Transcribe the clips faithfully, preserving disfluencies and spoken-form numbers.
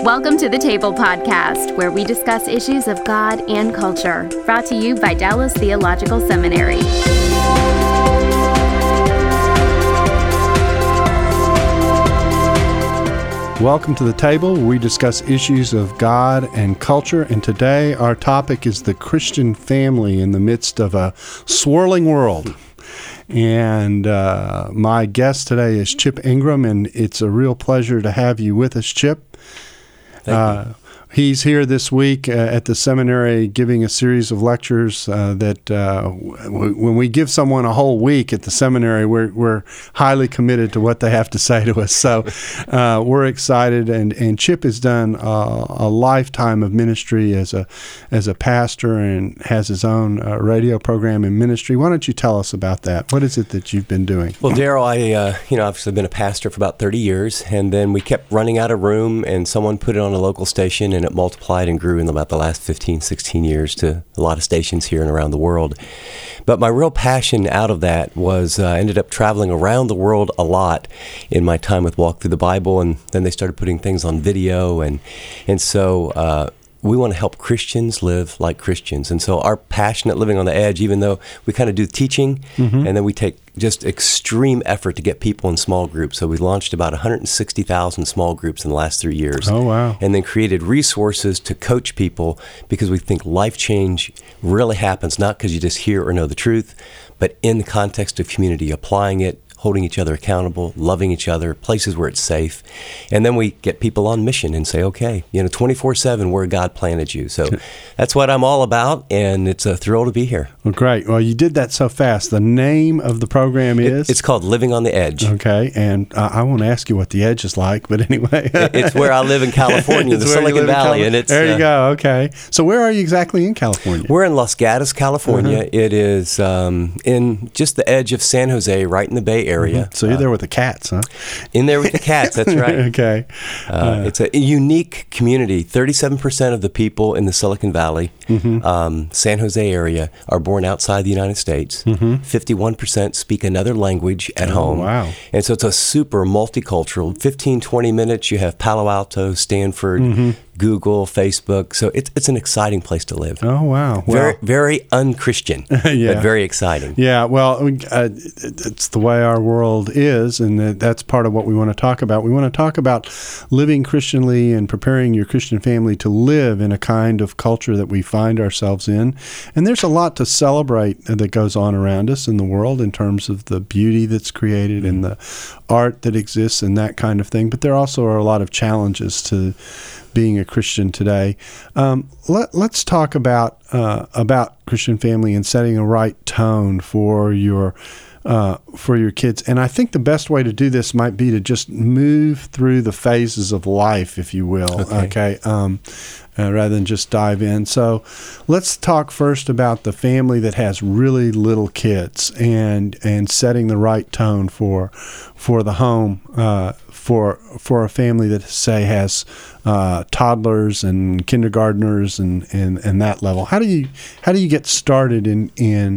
Welcome to the Table Podcast, where we discuss issues of God and culture. Brought to you by Dallas Theological Seminary. Welcome to the Table, where we discuss issues of God and culture. And today our topic is the Christian family in the midst of a swirling world. And uh, my guest today is Chip Ingram, and it's a real pleasure to have you with us, Chip. Thank uh, you. He's here this week uh, at the seminary giving a series of lectures uh, that uh, w- when we give someone a whole week at the seminary, we're, we're highly committed to what they have to say to us. So uh, we're excited, and, and Chip has done uh, a lifetime of ministry as a as a pastor and has his own uh, radio program in ministry. Why don't you tell us about that? What is it that you've been doing? Well, Daryl, I uh, you know obviously been a pastor for about thirty years, and then we kept running out of room, and someone put it on a local station, and it multiplied and grew in about the last fifteen, sixteen years to a lot of stations here and around the world. But my real passion out of that was I uh, ended up traveling around the world a lot in my time with Walk Through the Bible, and then they started putting things on video, and and so uh, we want to help Christians live like Christians. And so our passion at Living on the Edge, even though we kind of do teaching, mm-hmm. and then we take just extreme effort to get people in small groups. So we launched about one hundred sixty thousand small groups in the last three years. Oh, wow. And then created resources to coach people, because we think life change really happens not because you just hear or know the truth, but in the context of community, applying it, holding each other accountable, loving each other, places where it's safe. And then we get people on mission and say, okay, you know, twenty-four seven, where God planted you. So that's what I'm all about, and it's a thrill to be here. Well, great. Well, you did that so fast. The name of the program is? It, it's called Living on the Edge. Okay, and uh, I won't ask you what the edge is like, but anyway. It's where I live in California, the Silicon Valley. Cali- and it's There you uh, go, okay. So where are you exactly in California? We're in Los Gatos, California. Uh-huh. It is um, in just the edge of San Jose, right in the Bay Area. Mm-hmm. So you're there with the cats, huh? In there with the cats, that's right. Okay. Uh, Uh, it's a unique community. thirty-seven percent of the people in the Silicon Valley, mm-hmm. um, San Jose area, are born outside the United States. Mm-hmm. fifty-one percent speak another language at Oh, home. wow. And so it's a super multicultural. fifteen, twenty minutes, you have Palo Alto, Stanford, Mm-hmm. Google, Facebook. So it's it's an exciting place to live. Oh, wow. Well, Very, very un-Christian, Yeah. but very exciting. Yeah, well, uh, it's the way our world is, and that's part of what we want to talk about. We want to talk about living Christianly and preparing your Christian family to live in a kind of culture that we find ourselves in. And there's a lot to celebrate that goes on around us in the world in terms of the beauty that's created and the art that exists and that kind of thing. But there also are a lot of challenges to being a Christian today. Um, let, let's talk about uh, about Christian family and setting a right tone for your uh, for your kids. And I think the best way to do this might be to just move through the phases of life, if you will. Okay. Okay. Um, uh, rather than just dive in. So let's talk first about the family that has really little kids and and setting the right tone for for the home. Uh, for for a family that, say, has uh, toddlers and kindergartners and, and, and that level. How do you how do you get started in in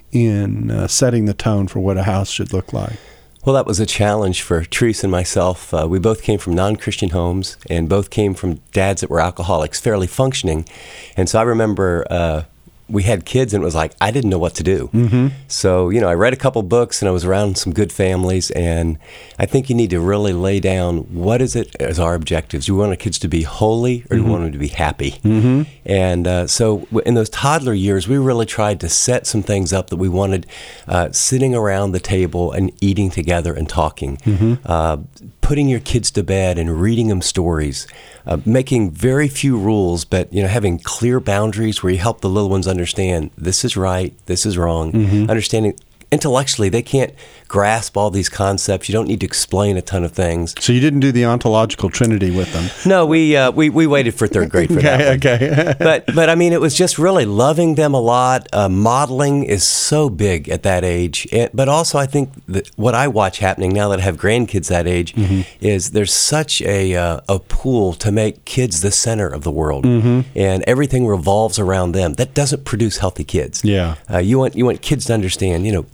in uh, setting the tone for what a house should look like? Well, that was a challenge for Therese and myself. Uh, we both came from non-Christian homes, and both came from dads that were alcoholics, fairly functioning. And so I remember uh, we had kids, and it was like, I didn't know what to do. Mm-hmm. So, you know, I read a couple books, and I was around some good families, and I think you need to really lay down what is it as our objectives. Do we want our kids to be holy, or do Mm-hmm. we want them to be happy? Mm-hmm. And uh, so in those toddler years, we really tried to set some things up that we wanted, uh, sitting around the table and eating together and talking, Mm-hmm. uh, putting your kids to bed and reading them stories, uh, making very few rules, but you know, having clear boundaries where you help the little ones understand this is right, this is wrong, Mm-hmm. understanding intellectually they can't grasp all these concepts. You don't need to explain a ton of things. So you didn't do the ontological trinity with them? No, we uh, we we waited for third grade for okay, that one. Okay. but but I mean, it was just really loving them a lot. Uh, modeling is so big at that age. It, but also, I think that what I watch happening now that I have grandkids that age mm-hmm. is there's such a uh, a pull to make kids the center of the world, mm-hmm. and everything revolves around them. That doesn't produce healthy kids. Yeah. Uh, you want you want kids to understand. You know,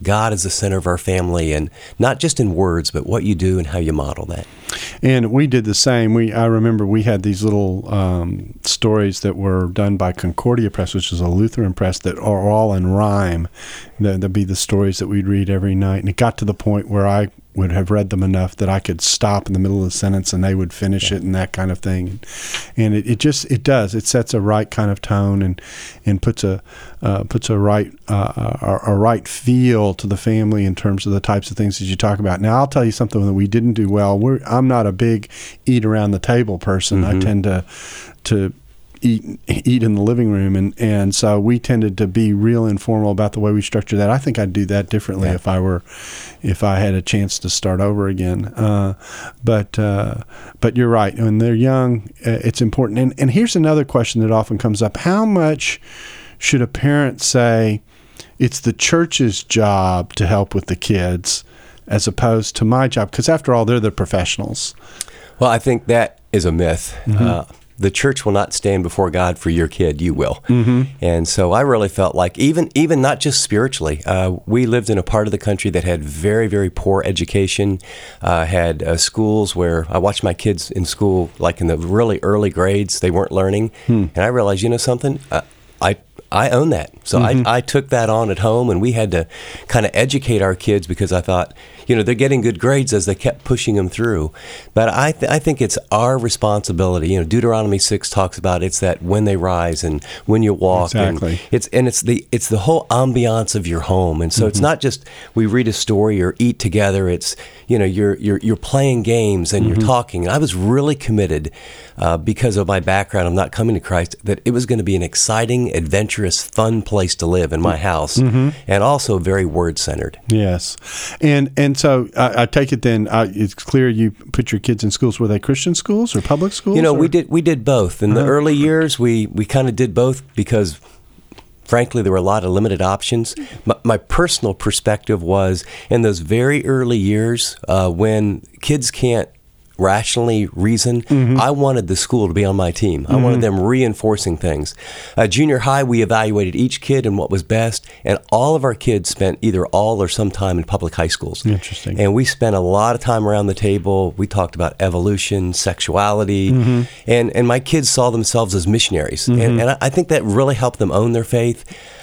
God is the center of our family, and not just in words, but what you do and how you model that. And we did the same. We I remember we had these little um, stories that were done by Concordia Press, which is a Lutheran press, that are all in rhyme. That'd be the stories that we'd read every night. And it got to the point where I would have read them enough that I could stop in the middle of the sentence and they would finish yeah. it and that kind of thing. And it, it just, it does. It sets a right kind of tone and, and puts a uh, puts a right uh, a, a right feel to the family in terms of the types of things that you talk about. Now, I'll tell you something that we didn't do well. We're, I'm not a big eat around the table person. Mm-hmm. I tend to to eat eat in the living room, and, and so we tended to be real informal about the way we structure that. I think I'd do that differently yeah. if I were if I had a chance to start over again. Uh, but uh, but you're right. When they're young, uh, it's important. And and here's another question that often comes up: how much should a parent say it's the church's job to help with the kids, as opposed to my job? Because after all, they're the professionals. Well, I think that is a myth. Mm-hmm. Uh, the church will not stand before God for your kid. You will. Mm-hmm. And so I really felt like even even not just spiritually, uh, we lived in a part of the country that had very, very poor education, uh, had uh, schools where I watched my kids in school, like in the really early grades, they weren't learning. Hmm. And I realized, you know something? Uh, I I own that. So mm-hmm. I, I took that on at home, and we had to kind of educate our kids because I thought, you know, they're getting good grades as they kept pushing them through. But I th- I think it's our responsibility. You know, Deuteronomy six talks about it's that when they rise and when you walk. Exactly. And it's and it's the it's the whole ambiance of your home. And so mm-hmm. it's not just we read a story or eat together. It's, you know, you're you're you're playing games and mm-hmm. you're talking. And I was really committed uh, because of my background of not coming to Christ that it was going to be an exciting, adventurous, fun place to live in my house, mm-hmm. and also very word-centered. Yes. And and so I, I take it then uh, it's clear you put your kids in schools. Were they Christian schools or public schools? You know, or? we did we did both. In uh-huh. the early years, we, we kind of did both because, frankly, there were a lot of limited options. My, my personal perspective was in those very early years uh, when kids can't rationally reason, mm-hmm. I wanted the school to be on my team. I mm-hmm. wanted them reinforcing things. Uh, junior high, we evaluated each kid and what was best, and all of our kids spent either all or some time in public high schools. Interesting. And we spent a lot of time around the table. We talked about evolution, sexuality, mm-hmm. and, and my kids saw themselves as missionaries. Mm-hmm. And, and I, I think that really helped them own their faith.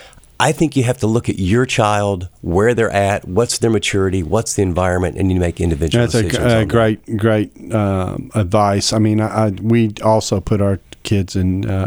I think you have to look at your child, where they're at, what's their maturity, what's the environment, and you make individual That's decisions. That's a, a on great, that. great um, advice. I mean, I, I, we also put our kids in uh,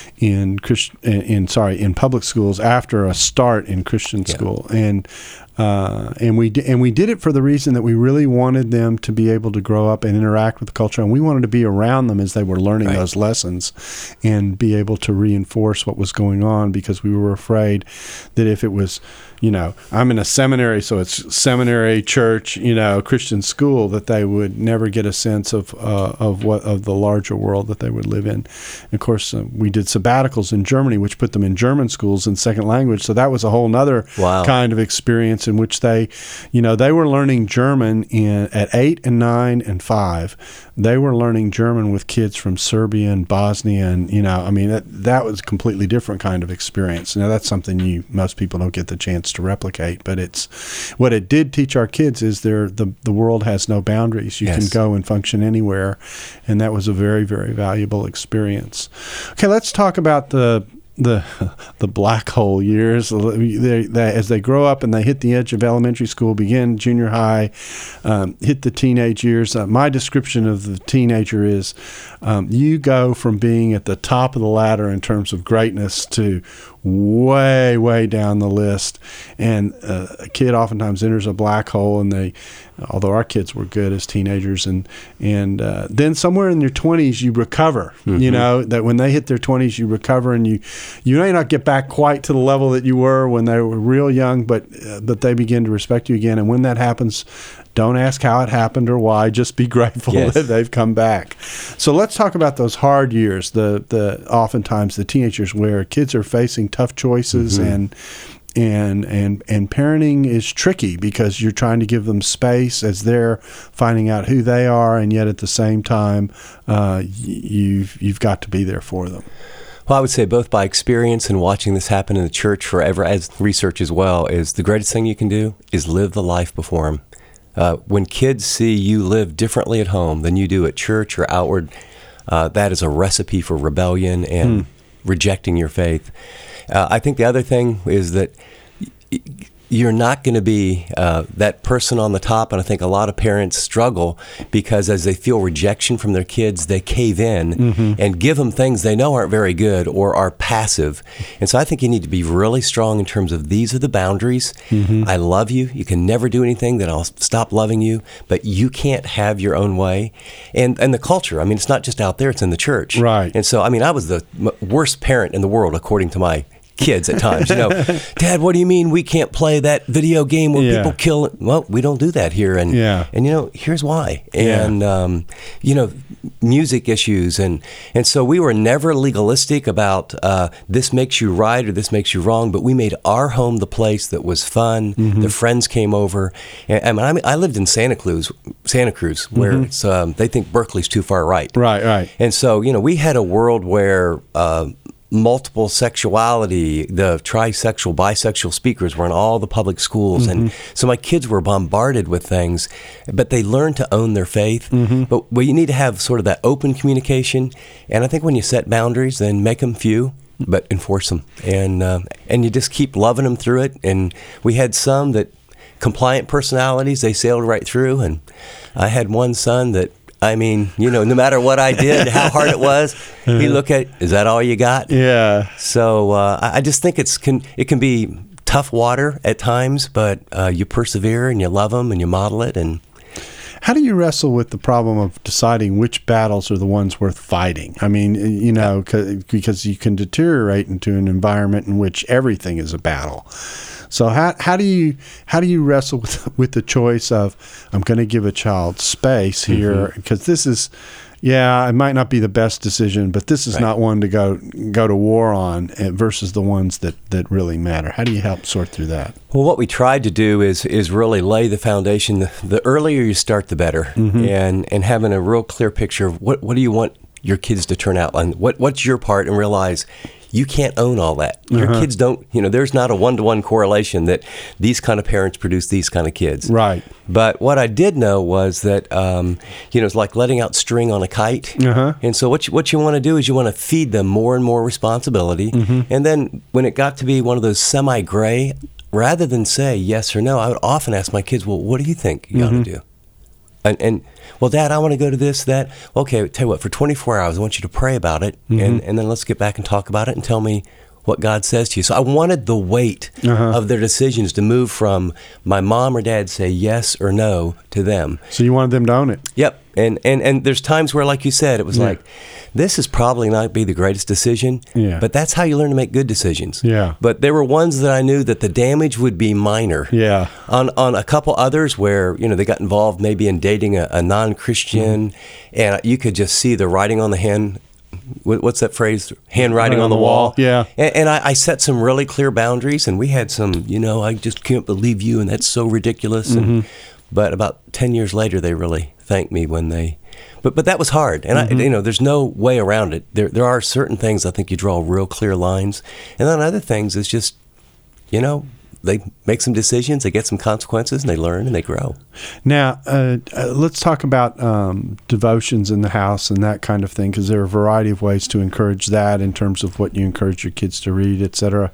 in Christ, in, in sorry in public schools after a start in Christian yeah. school, and uh, and we di- and we did it for the reason that we really wanted them to be able to grow up and interact with the culture, and we wanted to be around them as they were learning right. those lessons, and be able to reinforce what was going on, because we were afraid that if it was, you know, I'm in a seminary, so it's seminary, church, you know, Christian school, that they would never get a sense of uh, of what of the larger world that they would live in. And of course, uh, we did sabbaticals in Germany, which put them in German schools in second language. So that was a whole nother wow. kind of experience in which they, you know, they were learning German in at eight and nine and five. They were learning German with kids from Serbia and Bosnia, and you know, I mean, that that was a completely different kind of experience. Now, that's something you most people don't get the chance to replicate, but it's what it did teach our kids is there the the world has no boundaries. You yes. can go and function anywhere, and that was a very, very valuable experience. Okay, let's talk about the the the black hole years. They, they, as they grow up and they hit the edge of elementary school, begin junior high, um, hit the teenage years. Uh, my description of the teenager is um, you go from being at the top of the ladder in terms of greatness to way, way down the list. And uh, a kid oftentimes enters a black hole, and they, although our kids were good as teenagers, and and uh, then somewhere in your twenties you recover. Mm-hmm. You know, that when they hit their twenties you recover, and you you may not get back quite to the level that you were when they were real young, but uh, but they begin to respect you again. And when that happens, don't ask how it happened or why. Just be grateful yes. that they've come back. So let's talk about those hard years. The the oftentimes the teenagers where kids are facing tough choices, mm-hmm. and and and and parenting is tricky because you're trying to give them space as they're finding out who they are, and yet at the same time, uh, you've you've got to be there for them. Well, I would say both by experience and watching this happen in the church forever, as research as well, is the greatest thing you can do is live the life before them. Uh, when kids see you live differently at home than you do at church or outward, uh, that is a recipe for rebellion and hmm. rejecting your faith. Uh, I think the other thing is that y- you're not going to be uh, that person on the top, and I think a lot of parents struggle because as they feel rejection from their kids, they cave in mm-hmm. and give them things they know aren't very good or are passive. And so I think you need to be really strong in terms of these are the boundaries. Mm-hmm. I love you. You can never do anything that I'll stop loving you, but you can't have your own way. And and the culture, I mean, it's not just out there, it's in the church. Right. And so, I mean, I was the m- worst parent in the world, according to my kids at times, you know, Dad, what do you mean we can't play that video game where yeah. people kill? Well, we don't do that here. And, yeah. and you know, here's why. And, yeah. um, you know, music issues. And, and so we were never legalistic about uh, this makes you right or this makes you wrong, but we made our home the place that was fun. Mm-hmm. The friends came over. And, I mean, I lived in Santa Cruz, Santa Cruz, where mm-hmm. it's, um, they think Berkeley's too far right. Right, right. And so, you know, we had a world where, uh, multiple sexuality, the trisexual, bisexual speakers were in all the public schools. Mm-hmm. And so my kids were bombarded with things, but they learned to own their faith. Mm-hmm. But well, you need to have sort of that open communication. And I think when you set boundaries, then make them few, but enforce them. And, uh, and you just keep loving them through it. And we had some that compliant personalities, they sailed right through. And I had one son that, I mean, you know, no matter what I did, how hard it was, he look at, is that all you got? Yeah. So uh, I just think it's can it can be tough water at times, but uh, you persevere and you love them and you model it. And how do you wrestle with the problem of deciding which battles are the ones worth fighting? I mean, you know, because you can deteriorate into an environment in which everything is a battle. So how how do you how do you wrestle with with the choice of I'm going to give a child space here because mm-hmm. this is yeah it might not be the best decision, but this is right. not one to go go to war on versus the ones that, that really matter. How do you help sort through that? Well, what we tried to do is is really lay the foundation. The, the earlier you start, the better, mm-hmm. and and having a real clear picture of what what do you want your kids to turn out, and what what's your part, and realize you can't own all that. Your uh-huh. kids don't, you know, there's not a one-to-one correlation that these kind of parents produce these kind of kids. Right. But what I did know was that, um, you know, it's like letting out string on a kite. Uh-huh. And so what you, what you want to do is you want to feed them more and more responsibility. Mm-hmm. And then when it got to be one of those semi-gray, rather than say yes or no, I would often ask my kids, well, what do you think you mm-hmm. ought to do? And, and well, Dad, I want to go to this, that. Okay, tell you what, for twenty-four hours, I want you to pray about it, mm-hmm. and, and then let's get back and talk about it and tell me what God says to you. So I wanted the weight uh-huh. of their decisions to move from my mom or dad say yes or no to them. So you wanted them to own it. Yep. And and, and there's times where, like you said, it was yeah. like, this is probably not be the greatest decision, yeah. but that's how you learn to make good decisions. Yeah. But there were ones that I knew that the damage would be minor. Yeah. On on a couple others where, you know, they got involved maybe in dating a, a non-Christian, mm-hmm. and you could just see the writing on the hand. What's that phrase? Handwriting on the wall. Yeah. And, and I, I set some really clear boundaries, and we had some, you know, I just can't believe you, and that's so ridiculous. Mm-hmm. And, but about ten years later, they really thanked me when they, but but that was hard. And, mm-hmm. I, you know, there's no way around it. There there are certain things I think you draw real clear lines. And then other things is just, you know, they make some decisions, they get some consequences, and they learn and they grow. Now, uh, uh, let's talk about um, devotions in the house and that kind of thing, because there are a variety of ways to encourage that in terms of what you encourage your kids to read, et cetera.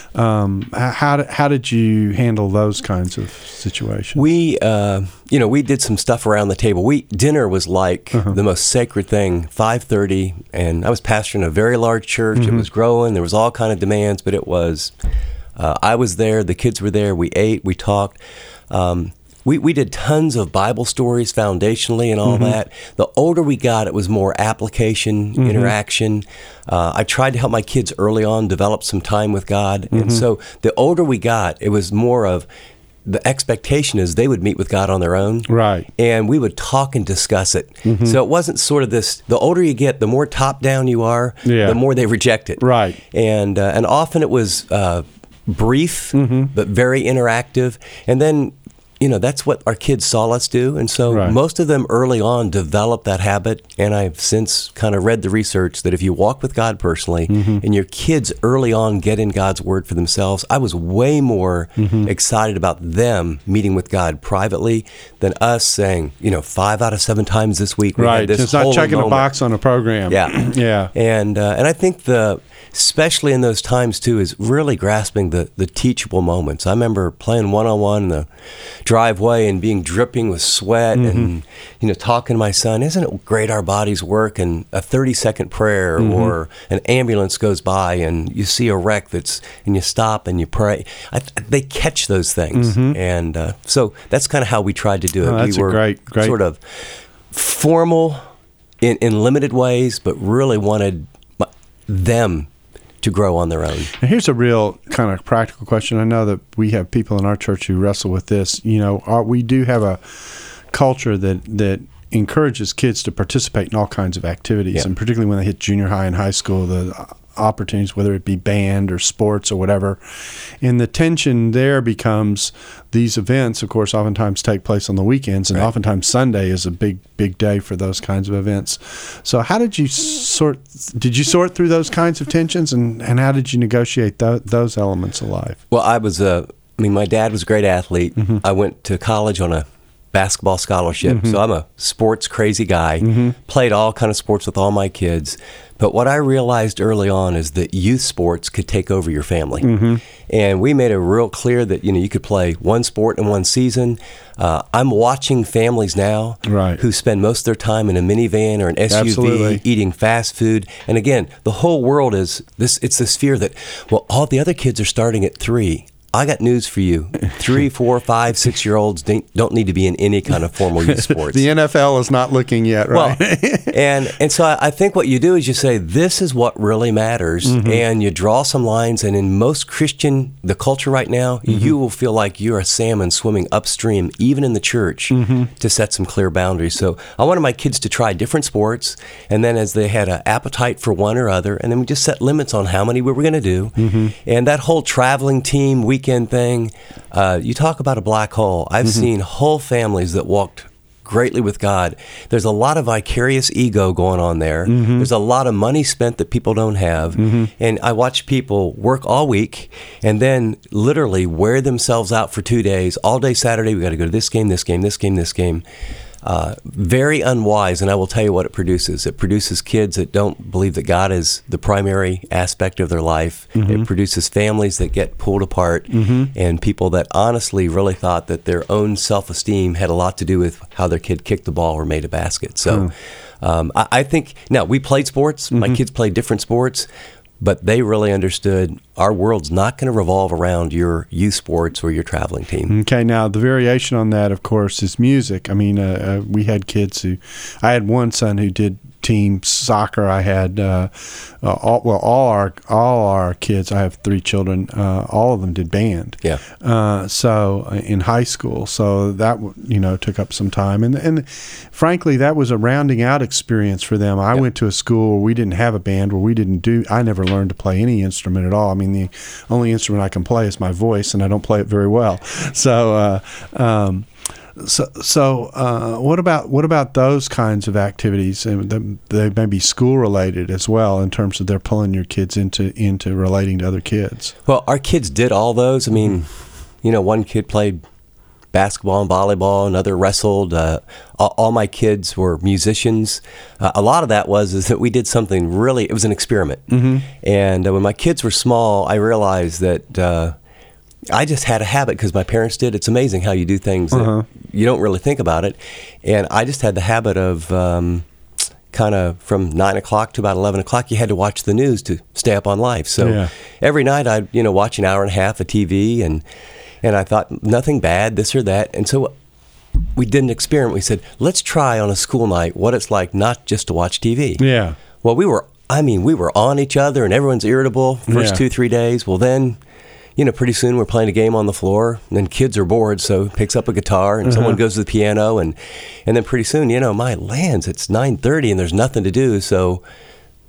Um, how, did, how did you handle those kinds of situations? We, uh, you know, we did some stuff around the table. We Dinner was like uh-huh. the most sacred thing, five thirty, and I was pastoring a very large church. Mm-hmm. It was growing. There was all kind of demands, but it was... Uh, I was there, the kids were there, we ate, we talked. Um, we, we did tons of Bible stories foundationally and all mm-hmm. that. The older we got, it was more application, mm-hmm. interaction. Uh, I tried to help my kids early on develop some time with God. Mm-hmm. And so the older we got, it was more of the expectation is they would meet with God on their own. Right. And we would talk and discuss it. Mm-hmm. So it wasn't sort of this, the older you get, the more top down you are, yeah. the more they reject it. Right. And, uh, and often it was... Uh, brief, mm-hmm. but very interactive. And then, you know, that's what our kids saw us do. And so Right. most of them early on developed that habit. And I've since kind of read the research that if you walk with God personally Mm-hmm. and your kids early on get in God's word for themselves, I was way more Mm-hmm. excited about them meeting with God privately than us saying, you know, five out of seven times this week we Right. had this It's not holy checking moment. a box on a program. Yeah. Yeah. And uh, and I think the especially in those times too is really grasping the the teachable moments. I remember playing one on one in the driveway and being dripping with sweat Mm-hmm. and you know talking to my son, isn't it great our bodies work? And a thirty second prayer Mm-hmm. or an ambulance goes by and you see a wreck that's and you stop and you pray. I, they catch those things, and uh, so that's kind of how we tried to do it. Mm-hmm. Oh, that's we a were great- great- sort of formal in, in limited ways, but really wanted my- them to grow on their own. And here's a real kind of practical question. I know that we have people in our church who wrestle with this. You know, our, we do have a culture that that encourages kids to participate in all kinds of activities, Yeah. and particularly when they hit junior high and high school, the opportunities, whether it be band or sports or whatever. And the tension there becomes these events, of course, oftentimes take place on the weekends, and Right. oftentimes Sunday is a big, big day for those kinds of events. So how did you sort, did you sort through those kinds of tensions, and, and how did you negotiate th- those elements of life? Well, I was a, I mean, my dad was a great athlete. Mm-hmm. I went to college on a basketball scholarship, so I'm a sports crazy guy. Mm-hmm. Played all kind of sports with all my kids. But what I realized early on is that youth sports could take over your family. Mm-hmm. And we made it real clear that, you know, you could play one sport in one season. Uh, I'm watching families now Right. who spend most of their time in a minivan or an S U V Absolutely. eating fast food. And again, the whole world is this, it's this fear that, well, all the other kids are starting at three. I got news for you. Three, four, five, six-year-olds don't need to be in any kind of formal youth sports. The N F L is not looking yet, right? Well, and and so I, I think what you do is you say, this is what really matters, Mm-hmm. and you draw some lines, and in most Christian, the culture right now, Mm-hmm. you will feel like you're a salmon swimming upstream, even in the church, Mm-hmm. to set some clear boundaries. So I wanted my kids to try different sports, and then as they had an appetite for one or other, and then we just set limits on how many we were going to do. Mm-hmm. And that whole traveling team weekend thing, uh, you talk about a black hole. I've Mm-hmm. seen whole families that walked greatly with God. There's a lot of vicarious ego going on there. Mm-hmm. There's a lot of money spent that people don't have. And I watch people work all week and then literally wear themselves out for two days. All day Saturday, we got to go to this game, this game, this game, this game. Uh, very unwise, and I will tell you what it produces. It produces kids that don't believe that God is the primary aspect of their life. Mm-hmm. It produces families that get pulled apart, and people that honestly really thought that their own self-esteem had a lot to do with how their kid kicked the ball or made a basket. So um, I, I think, now, we played sports. My Mm-hmm. kids played different sports. But they really understood our world's not going to revolve around your youth sports or your traveling team. Okay, now the variation on that, of course, is music. I mean, uh, uh, we had kids who, I had one son who did team soccer. I had, uh, uh, all, well, all our all our kids. I have three children. Uh, all of them did band. Yeah. Uh, so uh, in high school, so that you know took up some time, and and frankly, that was a rounding out experience for them. I Yep. went to a school where we didn't have a band, where we didn't do. I never learned to play any instrument at all. I mean, the only instrument I can play is my voice, and I don't play it very well. So. Uh, um, So, so uh, what about what about those kinds of activities? And the- they may be school related as well, in terms of they're pulling your kids into into relating to other kids. Well, our kids did all those. I mean, you know, one kid played basketball and volleyball, another wrestled. Uh, all, all my kids were musicians. Uh, a lot of that was is that we did something really, it was an experiment. Mm-hmm. And uh, when my kids were small, I realized that uh, I just had a habit because my parents did. It's amazing how you do things that Uh-huh. you don't really think about it. And I just had the habit of um, kind of from nine o'clock to about eleven o'clock, you had to watch the news to stay up on life. So Yeah. every night I'd, you know, watch an hour and a half of T V, and and I thought nothing bad, this or that. And so we did an experiment. We said, let's try on a school night what it's like not just to watch T V. Yeah. Well, we were, I mean, we were on each other and everyone's irritable first Yeah. two, three days. Well, then, you know, pretty soon we're playing a game on the floor, and then kids are bored, so picks up a guitar, and someone goes to the piano, and and then pretty soon, you know, my lands, it's nine thirty and there's nothing to do, so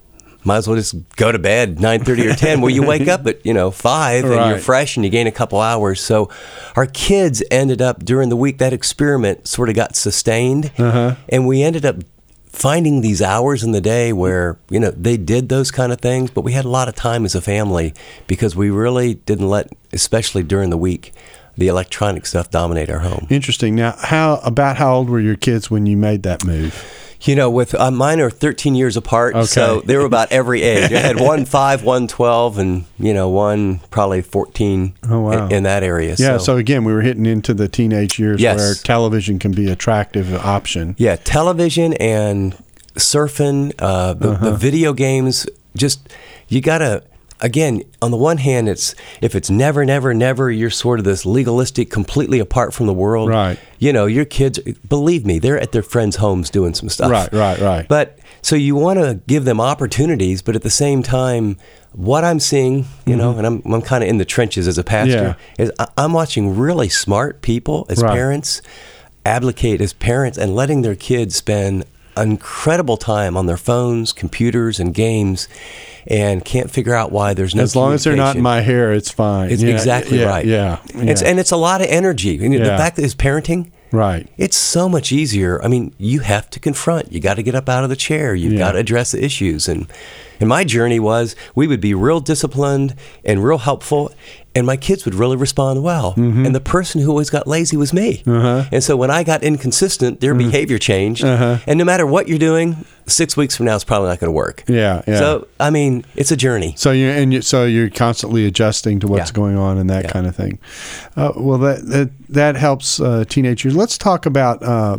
might as well just go to bed nine thirty or ten. Well, you wake up at, you know, five and Right. you're fresh and you gain a couple hours. So our kids ended up during the week, that experiment sort of got sustained. Uh-huh. And we ended up finding these hours in the day where, you know, they did those kind of things, but we had a lot of time as a family because we really didn't let, especially during the week, the electronic stuff dominate our home. Interesting. Now, how about how old were your kids when you made that move? You know, with uh, mine are thirteen years apart, Okay. so they were about every age. I had one five, one twelve, and, you know, one probably fourteen Oh, wow. in, in that area. Yeah, so. again, we were hitting into the teenage years Yes. where television can be an attractive option. Yeah, television and surfing, uh, the, Uh-huh. the video games, just, you got to, again, on the one hand, it's if it's never, never, never, you're sort of this legalistic, completely apart from the world. Right. You know, your kids, believe me, they're at their friends' homes doing some stuff. Right, right, right. But so you want to give them opportunities, but at the same time, what I'm seeing, you know, and I'm I'm kind of in the trenches as a pastor, is I- I'm watching really smart people as Right. parents advocate as parents and letting their kids spend incredible time on their phones, computers, and games, and can't figure out why there's no. As long as they're not in my hair, it's fine. It's Yeah, exactly yeah, right. Yeah, yeah. It's, and it's a lot of energy. And Yeah. the fact that it's parenting, right. it's so much easier. I mean, you have to confront. You got to get up out of the chair. You've Yeah. got to address the issues. And and my journey was we would be real disciplined and real helpful, and my kids would really respond well. Mm-hmm. And the person who always got lazy was me. Uh-huh. And so when I got inconsistent, their behavior changed. Uh-huh. And no matter what you're doing, six weeks from now, it's probably not going to work. Yeah, yeah. So, I mean, it's a journey. So you and you, so you're constantly adjusting to what's Yeah. going on and that Yeah. kind of thing. Uh, well, that that, that helps uh, teenagers. Let's talk about uh,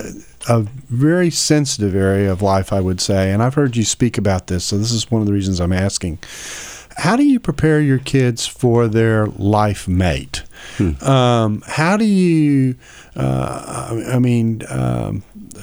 a very sensitive area of life, I would say, and I've heard you speak about this. So this is one of the reasons I'm asking. How do you prepare your kids for their life mate? Hmm. Um, how do you? Uh, I mean. Um,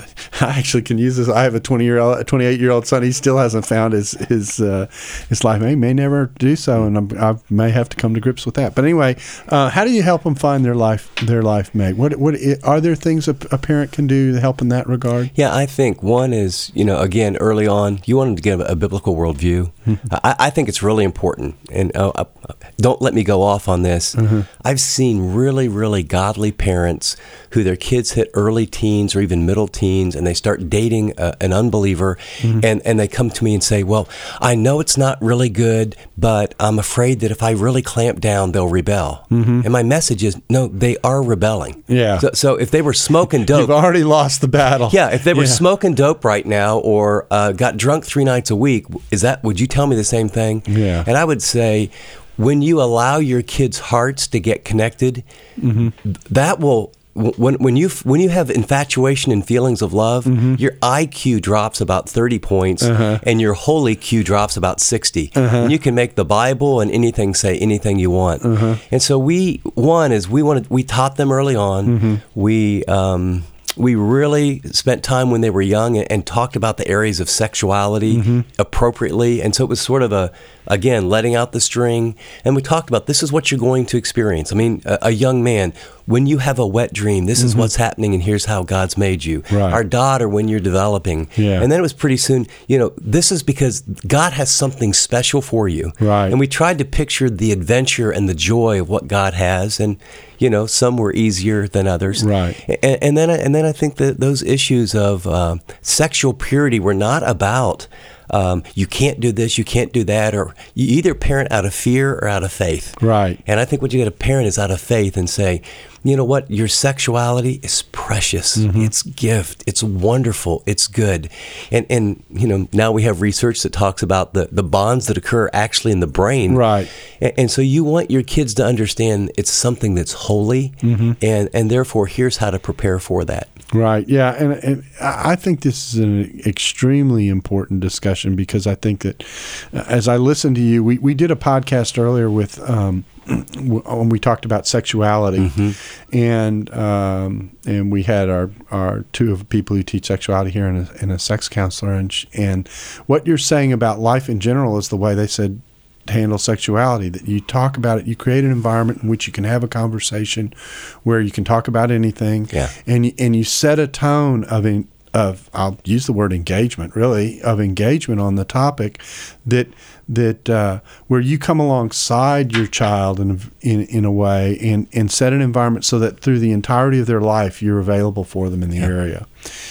I actually can use this. I have a twenty year old, twenty-eight year old son. He still hasn't found his his uh, his life mate. He may never do so, and I'm, I may have to come to grips with that. But anyway, uh, how do you help them find their life their life mate? What what are there things a, a parent can do to help in that regard? Yeah, I think one is, you know, again, early on, you want them to get a, a biblical worldview. Mm-hmm. I, I think it's really important. And uh, uh, don't let me go off on this. Mm-hmm. I've seen really, really godly parents who their kids hit early teens or even middle teens, and they start dating a, an unbeliever, Mm-hmm. and, and they come to me and say, well, I know it's not really good, but I'm afraid that if I really clamp down, they'll rebel. Mm-hmm. And my message is, no, they are rebelling. Yeah. So, so if they were smoking dope, You've already lost the battle. yeah, if they were Yeah. smoking dope right now or uh, got drunk three nights a week, is that? Would you tell me the same thing? Yeah. And I would say, when you allow your kids' hearts to get connected, Mm-hmm. that will. When when you when you have infatuation and feelings of love, Mm-hmm. your I Q drops about thirty points, Uh-huh. and your holy Q drops about sixty. And you can make the Bible and anything say anything you want. Uh-huh. And so we one is we wanted we taught them early on. Mm-hmm. We um, we really spent time when they were young and, and talked about the areas of sexuality Mm-hmm. appropriately. And so it was sort of a, again, letting out the string. And we talked about this is what you're going to experience. I mean, a, a young man, when you have a wet dream, this is what's happening and here's how God's made you. Right. Our daughter, when you're developing. Yeah. And then it was pretty soon, you know, this is because God has something special for you. Right. And we tried to picture the adventure and the joy of what God has. And, you know, some were easier than others. Right. And, and then, and then I think that those issues of uh, sexual purity were not about um, you can't do this, you can't do that, or you either parent out of fear or out of faith. Right. And I think what you got to parent is out of faith and say, you know what, your sexuality is precious. Mm-hmm. It's gift. It's wonderful. It's good. And, and you know, now we have research that talks about the, the bonds that occur actually in the brain. Right. And, and so you want your kids to understand it's something that's holy, Mm-hmm. and, and therefore here's how to prepare for that. Right. Yeah. And, and I think this is an extremely important discussion because I think that uh, as I listen to you, we, we did a podcast earlier with um, when we talked about sexuality, Mm-hmm. and um, and we had our, our two of the people who teach sexuality here and a, and a sex counselor, and sh- and what you're saying about life in general is the way they said handle sexuality, that you talk about it, you create an environment in which you can have a conversation where you can talk about anything, Yeah. and you, and you set a tone of in, of, I'll use the word engagement, really, of engagement on the topic, that that uh, where you come alongside your child in in, in a way and, and set an environment so that through the entirety of their life you're available for them in the yeah. area.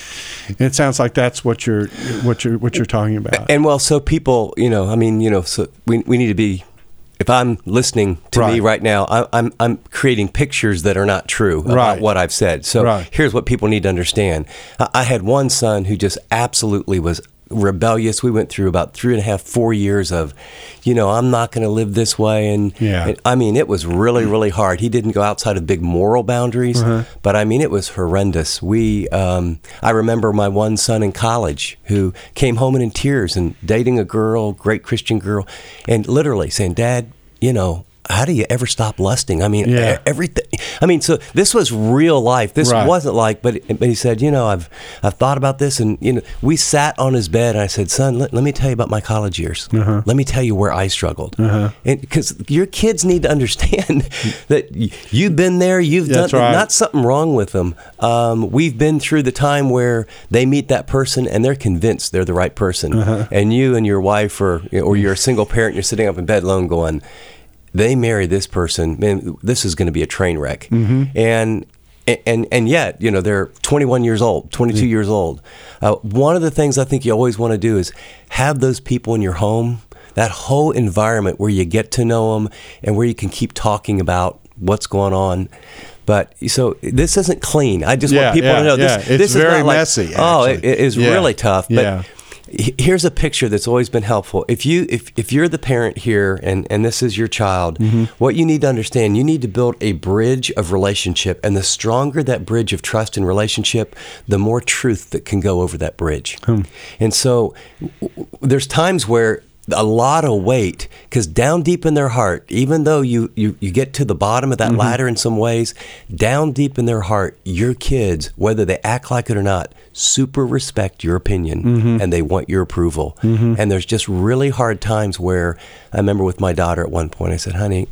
And it sounds like that's what you're what you're what you're talking about. And well, so people, you know, I mean, you know, so we we need to be. If I'm listening to right. me right now, I, I'm I'm creating pictures that are not true about right. what I've said. So right. here's what people need to understand. I, I had one son who just absolutely was rebellious. We went through about three and a half, four years of, you know, I'm not going to live this way. And, yeah. and I mean, it was really, really hard. He didn't go outside of big moral boundaries, uh-huh. but I mean, it was horrendous. We, um, I remember my one son in college who came home in tears and dating a girl, great Christian girl, and literally saying, Dad, you know, how do you ever stop lusting? I mean, yeah. everything. I mean, so this was real life. This right. wasn't like, but but he said, you know, I've I've thought about this, and you know, we sat on his bed, and I said, son, let, let me tell you about my college years. Uh-huh. Let me tell you where I struggled, uh-huh. and because your kids need to understand that you've been there, you've That's done. right. Not something wrong with them. Um, we've been through the time where they meet that person, and they're convinced they're the right person, uh-huh. and you and your wife, or or you're a single parent, you're sitting up in bed alone, going, they marry this person, man, this is going to be a train wreck. Mm-hmm. And and and yet, you know, they're twenty-one years old, twenty-two mm-hmm. years old. Uh, one of the things I think you always want to do is have those people in your home, that whole environment where you get to know them and where you can keep talking about what's going on. But so this isn't clean. I just yeah, want people yeah, to know yeah. this. It's this very is not like, messy. Actually. Oh, it, it is yeah. really tough. But yeah. here's a picture that's always been helpful. If you if, if you're the parent here and, and this is your child, mm-hmm. what you need to understand, you need to build a bridge of relationship. And the stronger that bridge of trust and relationship, the more truth that can go over that bridge. Hmm. And so w- there's times where a lot of weight, because down deep in their heart, even though you, you, you get to the bottom of that mm-hmm. ladder in some ways, down deep in their heart, your kids, whether they act like it or not, super respect your opinion mm-hmm. and they want your approval. Mm-hmm. And there's just really hard times where I remember with my daughter at one point, I said, honey,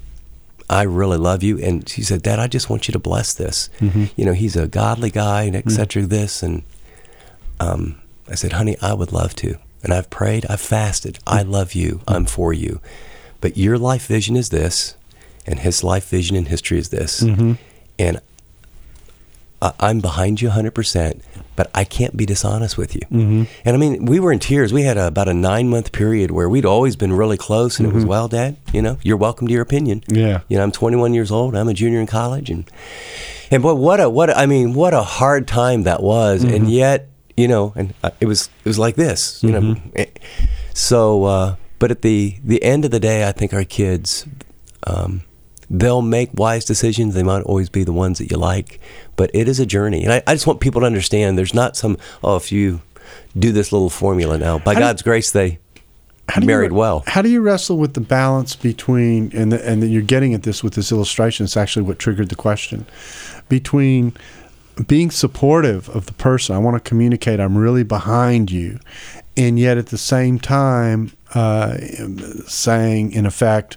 I really love you. And she said, Dad, I just want you to bless this. Mm-hmm. You know, he's a godly guy and et cetera, mm-hmm. this. And um, I said, honey, I would love to. And I've prayed, I've fasted. I love you. I'm for you. But your life vision is this, and his life vision and history is this. Mm-hmm. And I, I'm behind you one hundred percent, but I can't be dishonest with you. Mm-hmm. And I mean, we were in tears. We had a, about a nine-month period where we'd always been really close, and mm-hmm. it was, well, Dad, you know, you're welcome to your opinion. Yeah. You know, I'm twenty-one years old. I'm a junior in college. And, and boy, what a, what a, I mean, what a hard time that was. Mm-hmm. And yet, you know, and it was it was like this, you mm-hmm. know. So, uh, but at the, the end of the day, I think our kids, um, they'll make wise decisions. They might always be the ones that you like, but it is a journey. And I, I just want people to understand there's not some, oh, if you do this little formula now, by how God's do, grace, they how married you, well. How do you wrestle with the balance between, and the, and the, you're getting at this with this illustration, it's actually what triggered the question, between being supportive of the person, I want to communicate, I'm really behind you, and yet at the same time uh, saying, in effect,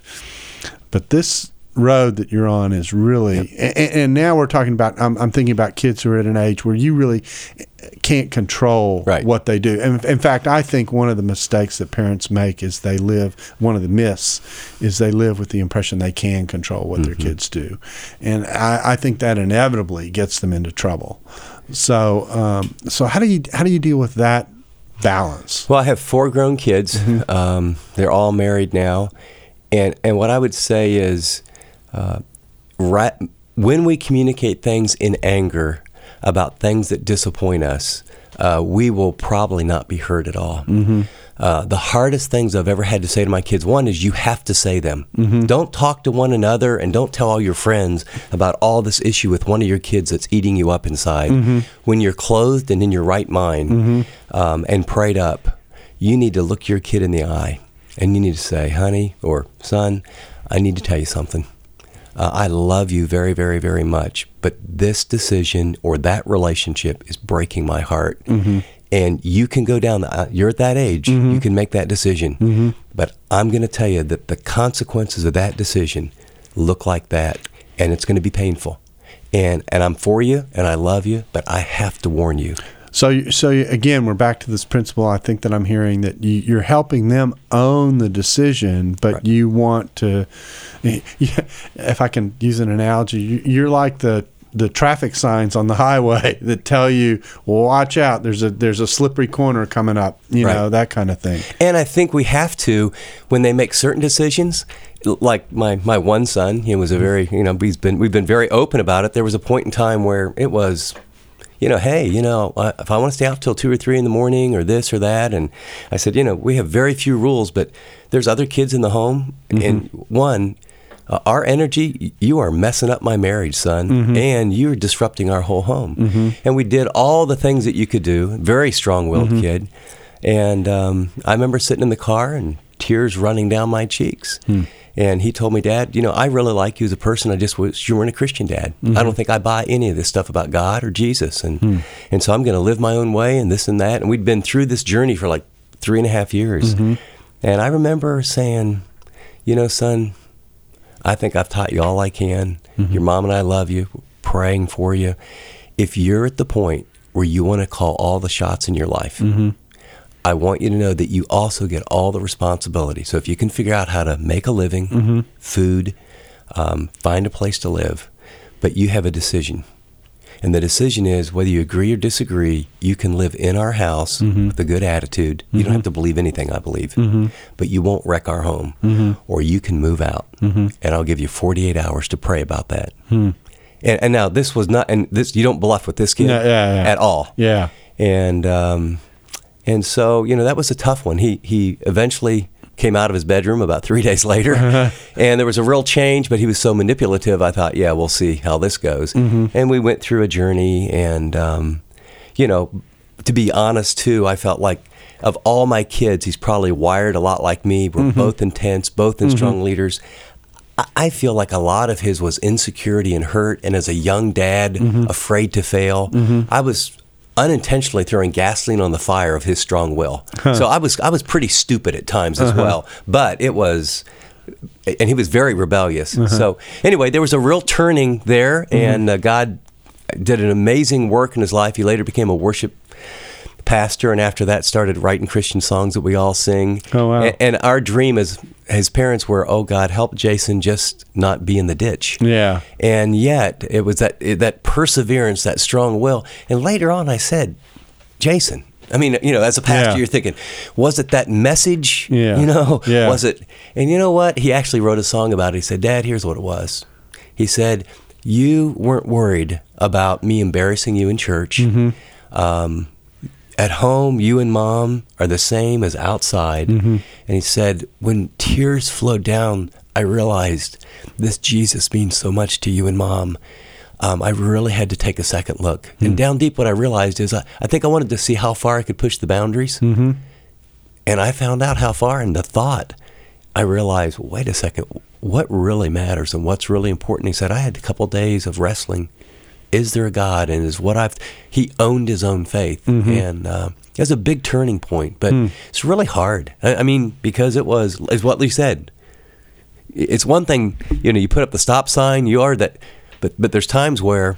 but this road that you're on is really, yep. and, and now we're talking about, I'm, I'm thinking about kids who are at an age where you really can't control right. what they do. And in fact, I think one of the mistakes that parents make is they live, one of the myths is they live with the impression they can control what mm-hmm. their kids do. And I, I think that inevitably gets them into trouble. So, um, so how do you, how do you deal with that balance? Well, I have four grown kids. Mm-hmm. Um, they're all married now. And, and what I would say is, Uh, right, when we communicate things in anger about things that disappoint us, uh, we will probably not be heard at all. Mm-hmm. Uh, the hardest things I've ever had to say to my kids, one is you have to say them. Mm-hmm. Don't talk to one another and don't tell all your friends about all this issue with one of your kids that's eating you up inside. Mm-hmm. When you're clothed and in your right mind mm-hmm. um, and prayed up, you need to look your kid in the eye and you need to say, honey or son, I need to tell you something. Uh, I love you very, very, very much, but this decision or that relationship is breaking my heart. Mm-hmm. And you can go down, the, uh, you're at that age, mm-hmm. you can make that decision. Mm-hmm. But I'm going to tell you that the consequences of that decision look like that, and it's going to be painful. And and I'm for you, and I love you, but I have to warn you. So, so again, we're back to this principle. I think that I'm hearing that you, you're helping them own the decision, but right. you want to. If I can use an analogy, you're like the the traffic signs on the highway that tell you, well, watch out. There's a there's a slippery corner coming up. You right. know, that kind of thing. And I think we have to, when they make certain decisions. Like my, my one son, he was a very, you know, he's been we've been very open about it. There was a point in time where it was, you know, hey, you know, if I want to stay out till two or three in the morning or this or that, and I said, you know, we have very few rules, but there's other kids in the home, mm-hmm. and one, uh, our energy, you are messing up my marriage, son, mm-hmm. and you're disrupting our whole home. Mm-hmm. And we did all the things that you could do. Very strong-willed mm-hmm. kid, and um, I remember sitting in the car and tears running down my cheeks. Mm. And he told me, Dad, you know, I really like you as a person. I just wish you weren't a Christian, Dad. Mm-hmm. I don't think I buy any of this stuff about God or Jesus. And mm. and so I'm going to live my own way and this and that. And we'd been through this journey for like three and a half years. Mm-hmm. And I remember saying, you know, son, I think I've taught you all I can. Mm-hmm. Your mom and I love you, praying for you. If you're at the point where you want to call all the shots in your life, mm-hmm. I want you to know that you also get all the responsibility. So if you can figure out how to make a living, mm-hmm. food, um, find a place to live, but you have a decision. And the decision is whether you agree or disagree, you can live in our house mm-hmm. with a good attitude. Mm-hmm. You don't have to believe anything I believe, mm-hmm. but you won't wreck our home. Mm-hmm. Or you can move out, mm-hmm. and I'll give you forty-eight hours to pray about that. Mm-hmm. And, and now this was not, and this you don't bluff with this kid no, yeah, yeah. at all. Yeah. And, um, And so, you know, that was a tough one. He he eventually came out of his bedroom about three days later, and there was a real change, but he was so manipulative, I thought, yeah, we'll see how this goes. Mm-hmm. And we went through a journey, and, um, you know, to be honest, too, I felt like of all my kids, he's probably wired a lot like me. We're mm-hmm. both intense, both in mm-hmm. strong leaders. I feel like a lot of his was insecurity and hurt, and as a young dad, mm-hmm. afraid to fail. Mm-hmm. I was unintentionally throwing gasoline on the fire of his strong will. Huh. So I was I was pretty stupid at times as uh-huh. well, but it was, and he was very rebellious. Uh-huh. So anyway, there was a real turning there, mm-hmm. and uh, God did an amazing work in his life. He later became a worship pastor, and after that started writing Christian songs that we all sing. Oh, wow. And, and our dream as his parents were, oh God, help Jason just not be in the ditch. Yeah. And yet it was that that perseverance, that strong will. And later on I said, Jason, I mean, you know, as a pastor, yeah. you're thinking, was it that message? Yeah. You know, yeah. was it? And you know what? He actually wrote a song about it. He said, Dad, here's what it was. He said, you weren't worried about me embarrassing you in church. Mm-hmm. Um, At home, you and Mom are the same as outside. Mm-hmm. And he said, when tears flowed down, I realized this Jesus means so much to you and Mom. Um, I really had to take a second look. Mm-hmm. And down deep, what I realized is I, I think I wanted to see how far I could push the boundaries. Mm-hmm. And I found out how far. And the thought, I realized, wait a second, what really matters and what's really important? He said, I had a couple days of wrestling. Is there a God? And is what I've, he owned his own faith. Mm-hmm. And uh, it was a big turning point, but mm. it's really hard. I, I mean, because it was, is what Lee said. It's one thing, you know, you put up the stop sign, you are that, but, but there's times where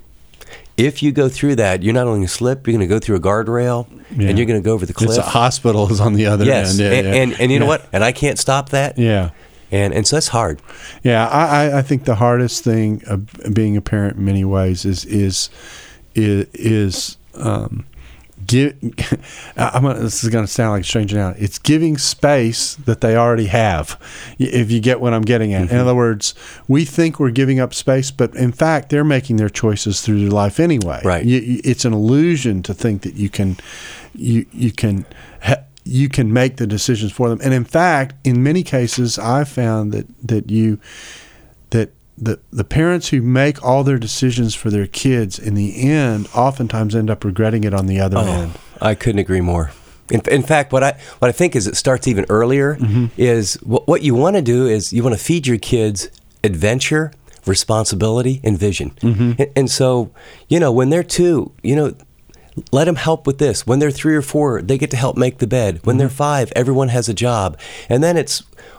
if you go through that, you're not only going to slip, you're going to go through a guardrail, yeah. and you're going to go over the cliff. It's a hospital is on the other yes. end. Yeah, and, yeah. and, and you yeah. know what? And I can't stop that. Yeah. And and so that's hard. Yeah, I, I think the hardest thing of being a parent in many ways is is is, is um, give. I'm gonna, this is going to sound like strange now. It's giving space that they already have. If you get what I'm getting at. Mm-hmm. In other words, we think we're giving up space, but in fact, they're making their choices through their life anyway. Right. You, you, it's an illusion to think that you can you you can. Ha- you can make the decisions for them. And in fact, in many cases, I've found that, that you, that the, the parents who make all their decisions for their kids in the end, oftentimes end up regretting it on the other oh, end. I couldn't agree more. In, in fact, what I, what I think is it starts even earlier mm-hmm. is what, what you want to do is you want to feed your kids adventure, responsibility, and vision. Mm-hmm. And, and so, you know, when they're two, you know, let them help with this. When they're three or four, they get to help make the bed. When mm-hmm. they're five, everyone has a job. And then it's,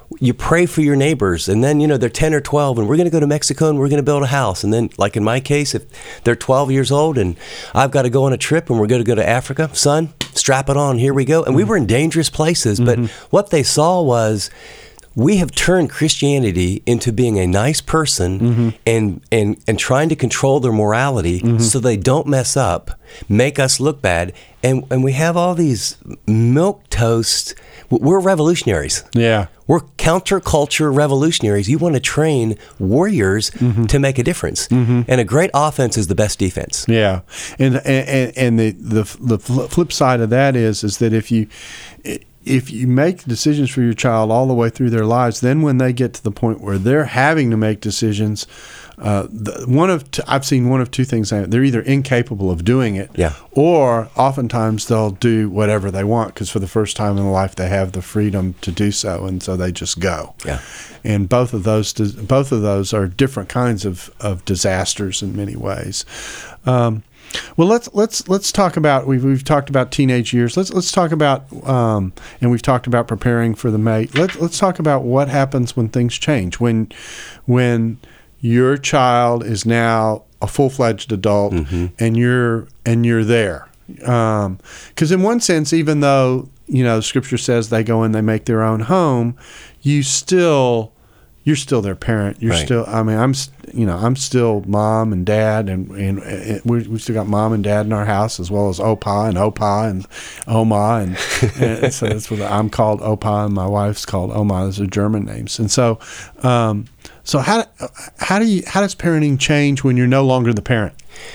you pray for your neighbors, and then, you know, they're ten or twelve, and we're going to go to Mexico, and we're going to build a house. And then, like in my case, if they're twelve years old, and I've got to go on a trip, and we're going to go to Africa, son, strap it on, here we go. And mm-hmm. we were in dangerous places, but mm-hmm. what they saw was, we have turned Christianity into being a nice person mm-hmm. and, and, and trying to control their morality mm-hmm. so they don't mess up, make us look bad. And, and we have all these milquetoast. We're revolutionaries. Yeah. We're counterculture revolutionaries. You want to train warriors mm-hmm. to make a difference. Mm-hmm. And a great offense is the best defense. Yeah. And and, and the, the the flip side of that is is that if you if you make decisions for your child all the way through their lives, then when they get to the point where they're having to make decisions, uh, the, one of t- I've seen one of two things. They're either incapable of doing it, yeah. or oftentimes they'll do whatever they want because for the first time in their life they have the freedom to do so, and so they just go. Yeah. And both of those both of those are different kinds of, of disasters in many ways. Um, Well, let's let's let's talk about we've we've talked about teenage years. Let's let's talk about um, and we've talked about preparing for the mate. Let's let's talk about what happens when things change. When when your child is now a full-fledged adult mm-hmm. and you're and you're there. Because um, in one sense, even though you know Scripture says they go and they make their own home, you still. You're still their parent. You're right. still. I mean, I'm. You know, I'm still mom and dad, and and, and we we still got mom and dad in our house, as well as Opa and Opa and Oma, and, and so that's what I'm called, Opa, and my wife's called Oma. Those are German names, and so, um, so how how do you how does parenting change when you're no longer the parent?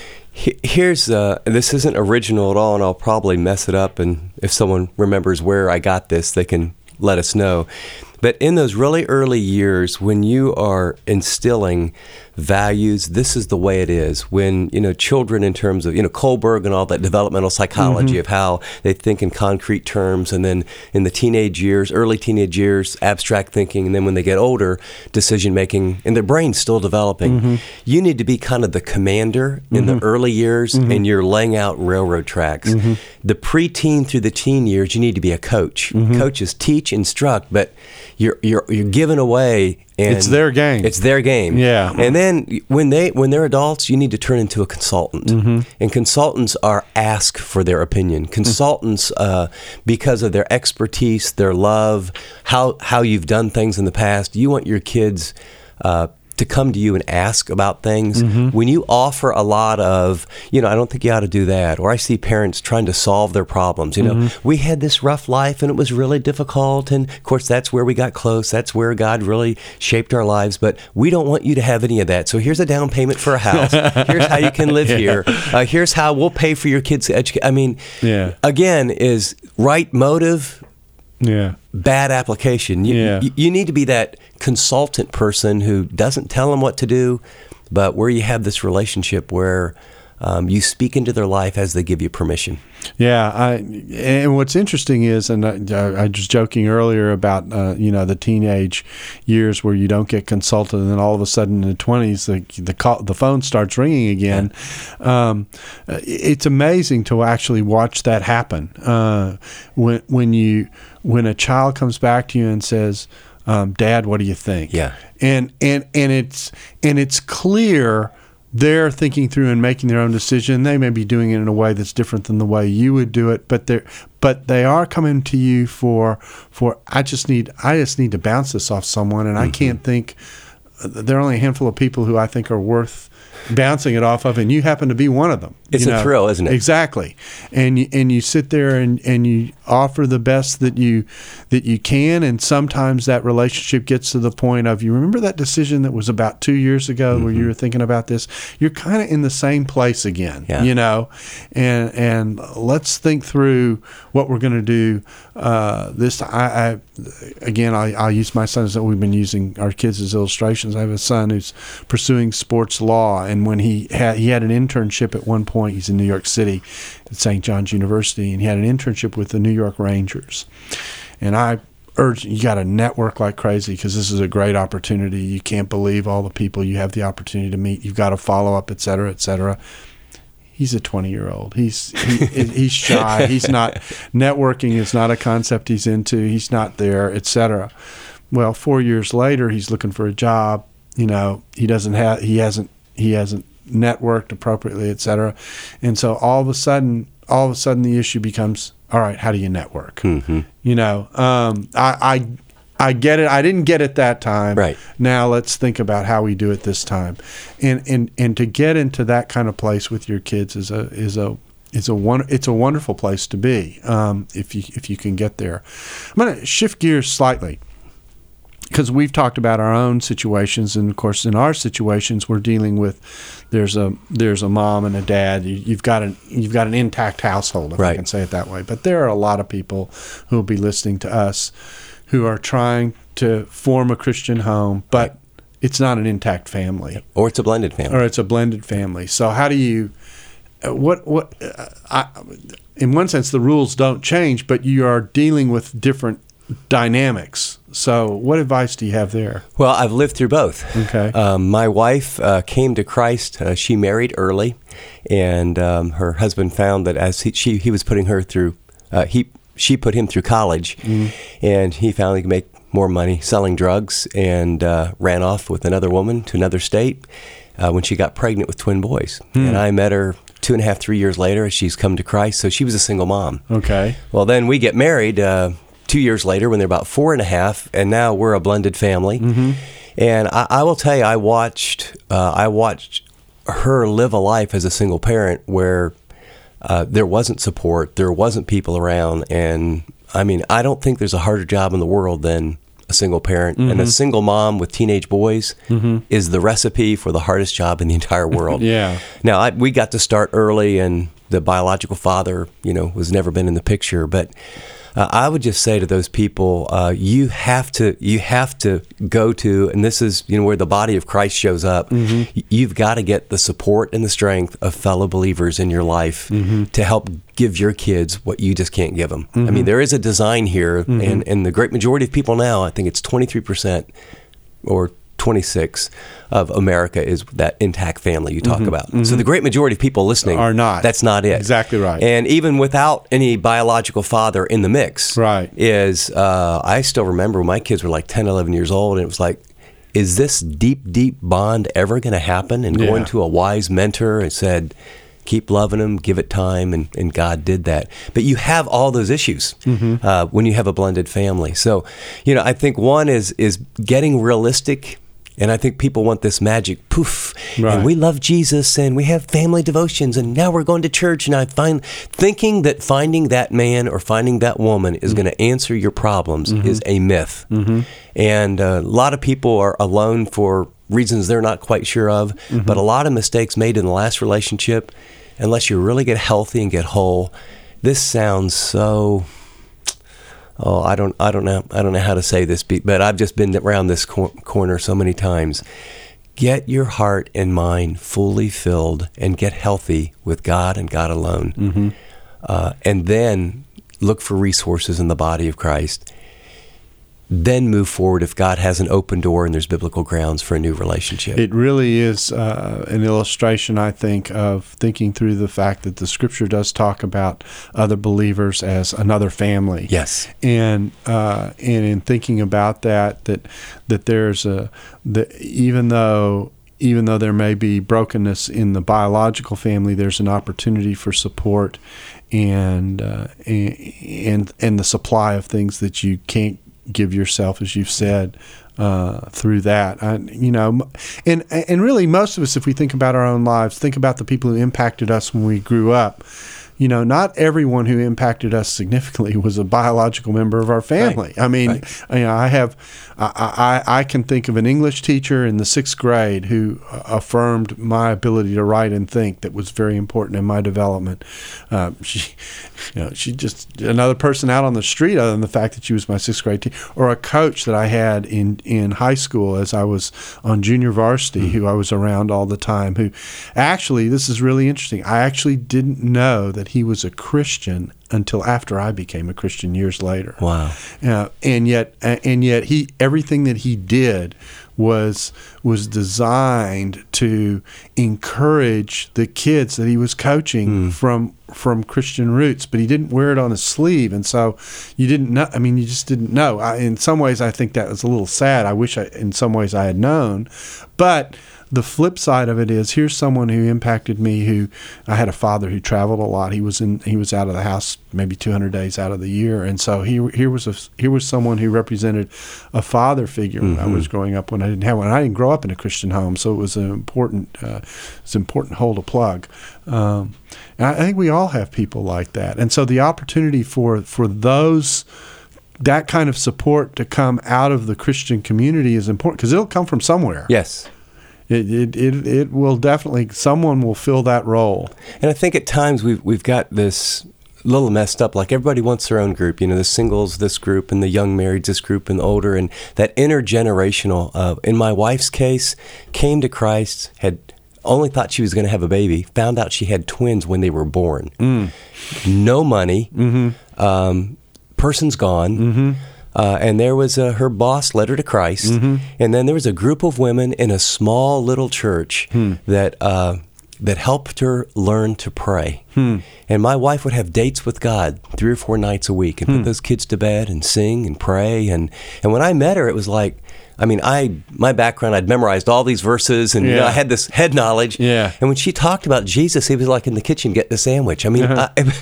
Here's uh, this isn't original at all, and I'll probably mess it up. And if someone remembers where I got this, they can let us know. But in those really early years, when you are instilling values, this is the way it is. When, you know, children in terms of, you know, Kohlberg and all that developmental psychology mm-hmm. of how they think in concrete terms, and then in the teenage years, early teenage years, abstract thinking, and then when they get older, decision making, and their brain's still developing. Mm-hmm. You need to be kind of the commander in mm-hmm. the early years, mm-hmm. and you're laying out railroad tracks. Mm-hmm. The preteen through the teen years, you need to be a coach. Mm-hmm. Coaches teach, instruct, but you're you're you're giving away. And it's their game. It's their game. Yeah. And then when they when they're adults, you need to turn into a consultant. Mm-hmm. And consultants are asked for their opinion. Consultants, uh, because of their expertise, their love, how how you've done things in the past, you want your kids uh, to come to you and ask about things. Mm-hmm. When you offer a lot of, you know, I don't think you ought to do that, or I see parents trying to solve their problems. You know, mm-hmm. we had this rough life and it was really difficult, and of course that's where we got close. That's where God really shaped our lives, but we don't want you to have any of that. So here's a down payment for a house. Here's how you can live yeah. here. Uh, here's how we'll pay for your kids' education. I mean, yeah. again, is right motive, yeah. bad application. You, yeah. you, you need to be that consultant person who doesn't tell them what to do, but where you have this relationship where um, you speak into their life as they give you permission. Yeah, I, and what's interesting is, and I, I was joking earlier about uh, you know the teenage years where you don't get consulted, and then all of a sudden in the twenties the the, call, the phone starts ringing again. Yeah. Um, it's amazing to actually watch that happen uh, when when you when a child comes back to you and says, Um, Dad, what do you think? Yeah. And and and it's and it's clear they're thinking through and making their own decision. They may be doing it in a way that's different than the way you would do it, but they're but they are coming to you for for I just need I just need to bounce this off someone, and mm-hmm. I can't think. There are only a handful of people who I think are worth bouncing it off of, and you happen to be one of them. It's you a know? thrill, isn't it? Exactly. And you, and you sit there and, and you offer the best that you that you can, and sometimes that relationship gets to the point of, you remember that decision that was about two years ago mm-hmm. where you were thinking about this? You're kind of in the same place again, yeah. you know, and and let's think through what we're going to do. Uh, this, I, I again, I, I'll use my sons that we've been using our kids as illustrations. I have a son who's pursuing sports law, and when he had he had an internship at one point. He's in New York City at Saint John's University, and he had an internship with the New York Rangers. And I urge you got to network like crazy, because this is a great opportunity. You can't believe all the people you have the opportunity to meet. You've got to follow up, et cetera, et cetera. He's a twenty-year-old. He's he, he's shy. He's not networking is not a concept he's into. He's not there, et cetera. Well, four years later, he's looking for a job. You know, he doesn't have, he hasn't, he hasn't networked appropriately, et cetera. And so all of a sudden, all of a sudden, the issue becomes, all right, how do you network? Mm-hmm. You know, um, I, I, I get it. I didn't get it that time. Right. Now let's think about how we do it this time, and and and to get into that kind of place with your kids is a is a is a one. It's a wonderful place to be um, if you if you can get there. I'm going to shift gears slightly, because we've talked about our own situations, and of course, in our situations, we're dealing with there's a there's a mom and a dad. You, you've got an you've got an intact household, if right. I can say it that way. But there are a lot of people who will be listening to us who are trying to form a Christian home, but right. it's not an intact family, or it's a blended family, or it's a blended family. So how do you? What what? Uh, I, in one sense, the rules don't change, but you are dealing with different dynamics. So what advice do you have there? Well, I've lived through both. Okay. Um, my wife uh, came to Christ. Uh, she married early, and um, her husband found that as he, she, he was putting her through, uh, he she put him through college, mm-hmm. and he found he could make more money selling drugs, and uh, ran off with another woman to another state uh, when she got pregnant with twin boys. Mm. And I met her two and a half, three years later as she's come to Christ. So she was a single mom. Okay. Well, then we get married uh, two years later when they're about four and a half, and now we're a blended family. Mm-hmm. And I, I will tell you, I watched uh, I watched her live a life as a single parent where uh, there wasn't support, there wasn't people around, and I mean, I don't think there's a harder job in the world than a single parent. Mm-hmm. And a single mom with teenage boys mm-hmm. is the recipe for the hardest job in the entire world. Yeah. Now, I, we got to start early, and the biological father, you know, was never been in the picture, but Uh, I would just say to those people, uh, you have to you have to go to, and this is you know where the body of Christ shows up. Mm-hmm. You've got to get the support and the strength of fellow believers in your life mm-hmm. to help give your kids what you just can't give them. Mm-hmm. I mean, there is a design here, mm-hmm. and, and the great majority of people now, I think it's twenty-three percent or twenty-six of America is that intact family you talk mm-hmm, about. Mm-hmm. So the great majority of people listening are not. That's not it. Exactly right. And even without any biological father in the mix, right. is uh, I still remember when my kids were like ten, eleven years old, and it was like, is this deep, deep bond ever going to happen? And yeah. going to a wise mentor and said, keep loving them, give it time, and, and God did that. But you have all those issues mm-hmm. uh, when you have a blended family. So, you know, I think one is is getting realistic. And I think people want this magic poof, right. and we love Jesus, and we have family devotions, and now we're going to church. And I find thinking that finding that man or finding that woman is mm-hmm. going to answer your problems mm-hmm. is a myth. Mm-hmm. And uh, a lot of people are alone for reasons they're not quite sure of, mm-hmm. but a lot of mistakes made in the last relationship, unless you really get healthy and get whole. This sounds so... Oh, I don't, I don't know, I don't know how to say this, but I've just been around this cor- corner so many times. Get your heart and mind fully filled, and get healthy with God and God alone, mm-hmm. uh, and then look for resources in the body of Christ. Then move forward if God has an open door and there's biblical grounds for a new relationship. It really is uh, an illustration, I think, of thinking through the fact that the Scripture does talk about other believers as another family. Yes, and uh, and in thinking about that, that that there's a that even though. Even though there may be brokenness in the biological family, there's an opportunity for support and uh, and and the supply of things that you can't give yourself, as you've said, uh, through that. I, you know, and and really, most of us, if we think about our own lives, think about the people who impacted us when we grew up. You know, not everyone who impacted us significantly was a biological member of our family. Right. I mean, right. you know, I have, I, I, I can think of an English teacher in the sixth grade who affirmed my ability to write and think. That was very important in my development. Uh, she, you know, she just another person out on the street, other than the fact that she was my sixth grade teacher, or a coach that I had in in high school as I was on junior varsity, mm-hmm. who I was around all the time. Who, actually, this is really interesting. I actually didn't know that he was a Christian until after I became a Christian years later. Wow. Uh, and yet, and yet, he everything that he did was was designed to encourage the kids that he was coaching mm. from from Christian roots, but he didn't wear it on his sleeve, and so you didn't know. I mean, you just didn't know. I, in some ways, I think that was a little sad. I wish, I, in some ways, I had known, but the flip side of it is, here's someone who impacted me. Who I had a father who traveled a lot. He was in. He was out of the house maybe two hundred days out of the year, and so he here was a here was someone who represented a father figure mm-hmm. when I was growing up. When I didn't have one, I didn't grow up in a Christian home, so it was an important uh, it's an important hole to plug. Um, and I think we all have people like that, and so the opportunity for for those. That kind of support to come out of the Christian community is important because it'll come from somewhere. Yes. It, it it it will definitely, someone will fill that role. And I think at times we've we've got this little messed up, like everybody wants their own group, you know, the singles this group and the young marrieds this group and the older, and that intergenerational, uh, in my wife's case, came to Christ, had only thought she was going to have a baby, found out she had twins when they were born. Mm. No money, mm-hmm. um, person's gone. Mm-hmm. Uh, and there was a, her boss led her to Christ, mm-hmm. and then there was a group of women in a small little church hmm. that uh, that helped her learn to pray. Hmm. And my wife would have dates with God three or four nights a week and hmm. put those kids to bed and sing and pray. And, and when I met her, it was like, I mean, I my background, I'd memorized all these verses, and yeah. you know, I had this head knowledge. Yeah. And when she talked about Jesus, he was like in the kitchen getting a sandwich. I mean, uh-huh. I,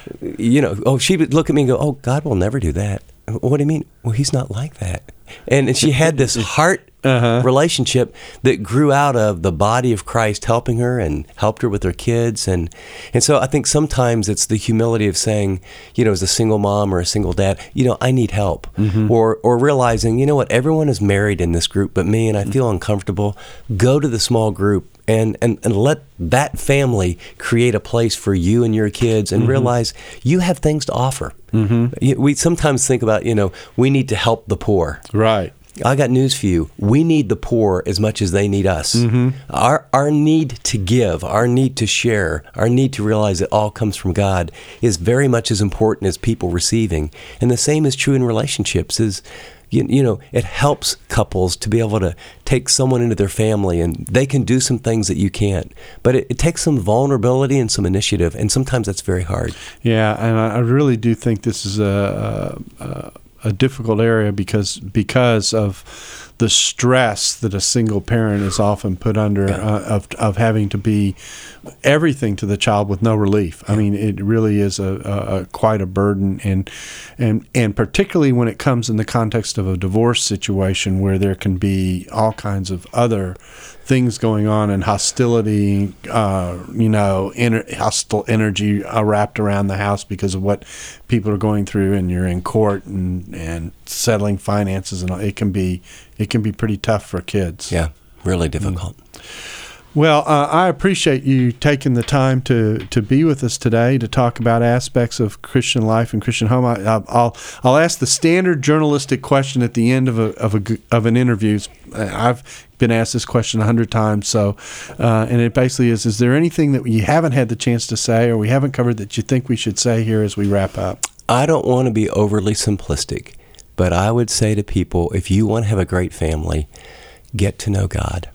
you know, oh, she would look at me and go, "Oh, God will never do that." What do you mean? Well, he's not like that. And, and she had this heart uh-huh. relationship that grew out of the body of Christ helping her and helped her with her kids. And, and so I think sometimes it's the humility of saying, you know, as a single mom or a single dad, you know, I need help. Mm-hmm. Or or realizing, you know what, everyone is married in this group but me, and I feel uncomfortable. Go to the small group and, and, and let that family create a place for you and your kids, and mm-hmm. realize you have things to offer. Mm-hmm. We sometimes think about, you know, we need to help the poor. Right. I got news for you. We need the poor as much as they need us. Mm-hmm. Our our need to give, our need to share, our need to realize it all comes from God is very much as important as people receiving. And the same is true in relationships. Is you, you know, it helps couples to be able to take someone into their family, and they can do some things that you can't. But it, it takes some vulnerability and some initiative, and sometimes that's very hard. Yeah, and I really do think this is a, a, a difficult area because because of the stress that a single parent is often put under yeah. uh, of of having to be everything to the child with no relief. Yeah. I mean, it really is a, a, a quite a burden, and and and particularly when it comes in the context of a divorce situation where there can be all kinds of other things going on and hostility, uh, you know, ener- hostile energy uh, wrapped around the house because of what people are going through, and you're in court and, and settling finances, and all. It can be it can be pretty tough for kids. Yeah, really difficult. Mm. Well, uh, I appreciate you taking the time to, to be with us today to talk about aspects of Christian life and Christian home. I, I'll I'll ask the standard journalistic question at the end of a of a of an interview. I've been asked this question a hundred times, so uh, and it basically is: is there anything that you haven't had the chance to say or we haven't covered that you think we should say here as we wrap up? I don't want to be overly simplistic, but I would say to people, if you want to have a great family, get to know God.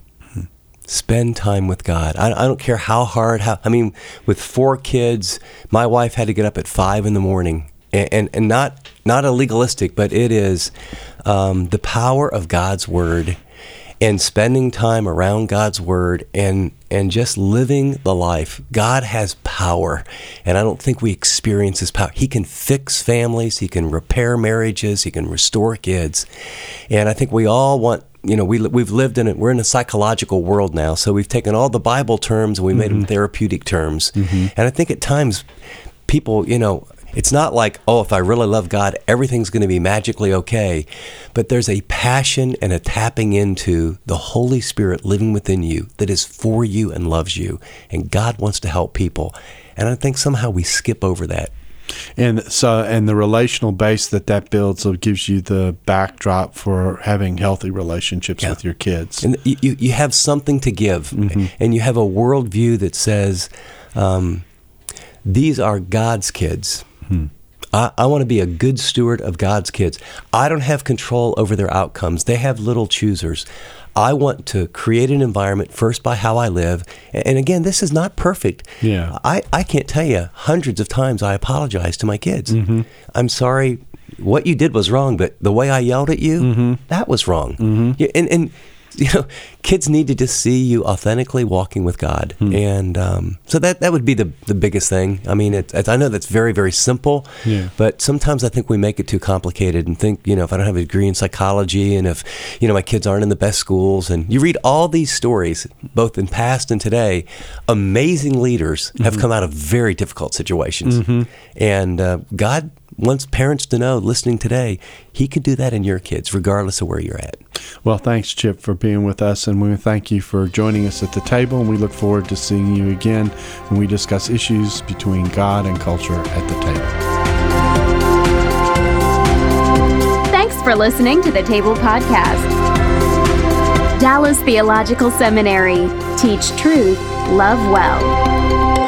Spend time with God. I, I don't care how hard, how, I mean, with four kids, my wife had to get up at five in the morning, and, and, and not, not a legalistic, but it is um, the power of God's Word and spending time around God's Word and, and just living the life. God has power, and I don't think we experience His power. He can fix families, He can repair marriages, He can restore kids, and I think we all want, you know, we, we've lived in it. We're in a psychological world now, so we've taken all the Bible terms and we mm-hmm. made them therapeutic terms. Mm-hmm. And I think at times people, you know, it's not like, oh, if I really love God, everything's going to be magically okay. But there's a passion and a tapping into the Holy Spirit living within you that is for you and loves you. And God wants to help people. And I think somehow we skip over that. And so, and the relational base that that builds gives you the backdrop for having healthy relationships yeah. with your kids. And you, you have something to give, mm-hmm. and you have a worldview that says, um, these are God's kids. Hmm. I, I want to be a good steward of God's kids. I don't have control over their outcomes. They have little choosers. I want to create an environment first by how I live. And again, this is not perfect. Yeah. I, I can't tell you hundreds of times I apologize to my kids. Mm-hmm. I'm sorry, what you did was wrong, but the way I yelled at you, mm-hmm. that was wrong. Mm-hmm. Yeah, and, and you know, kids need to just see you authentically walking with God. Mm. And um, so that, that would be the, the biggest thing. I mean, it, it, I know that's very, very simple, yeah. but sometimes I think we make it too complicated and think, you know, if I don't have a degree in psychology and if, you know, my kids aren't in the best schools, and you read all these stories, both in past and today, amazing leaders mm-hmm. have come out of very difficult situations. Mm-hmm. And uh, God wants parents to know, listening today, He could do that in your kids, regardless of where you're at. Well, thanks, Chip, for being with us, and we thank you for joining us at the table, and we look forward to seeing you again when we discuss issues between God and culture at the table. Thanks for listening to the Table Podcast. Dallas Theological Seminary. Teach truth, love well.